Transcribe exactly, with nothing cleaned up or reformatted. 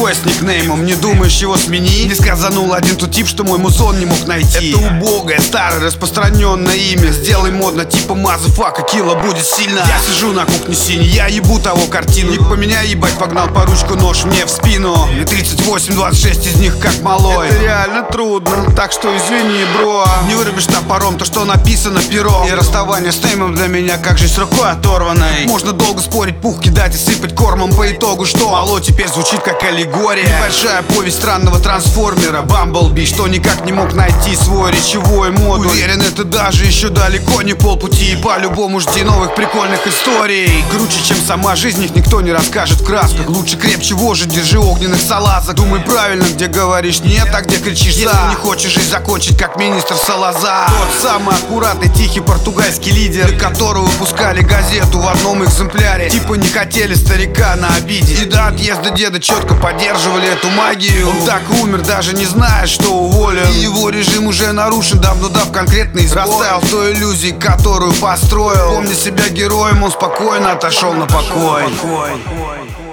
другой с никнеймом. Не думаешь его смени? Не сказанул один тот тип, что мой музон не мог найти. Это убогое, старое, распространенное имя. Сделай модно, типа мазафака, килла будет сильно. Я сижу на кухне синий, я ебу того картину. Ник поменяй, ебать, погнал по ручку, нож мне в спину. Мне тридцать восемь, двадцать шесть из них как малой. Это реально трудно, так что извини, бро. Не вырубишь топором то, что написано пером. И расставание с неймом для меня как жизнь с рукой оторванной. Можно долго спорить, пух кидать и сыпать кормом. По итогу что? Мало теперь звучит как аллегория. Небольшая повесть странного трансформера Бамблби, что никак не мог найти свой речевой модуль. Уверен, это даже еще далеко не полпути. И по-любому жди новых прикольных историй. Круче, чем сама жизнь, их никто не расскажет в красках. Лучше крепче вожжи, держи огненных салазок. Думай правильно, где говоришь нет, а где кричишь за. Если не хочешь жизнь закончить, как министр Салазар. Тот самый аккуратный, тихий португальский лидер, которого выпускали газету в одном экземпляре. Типа не хотели старика на обиде. И до отъезда деда четко поддерживали эту магию. Он так умер, даже не зная, что уволен. И его режим уже нарушен, давно дав конкретный сбой. Растаял в той иллюзии, которую построил. Помня себя героем, он спокойно отошел на покой.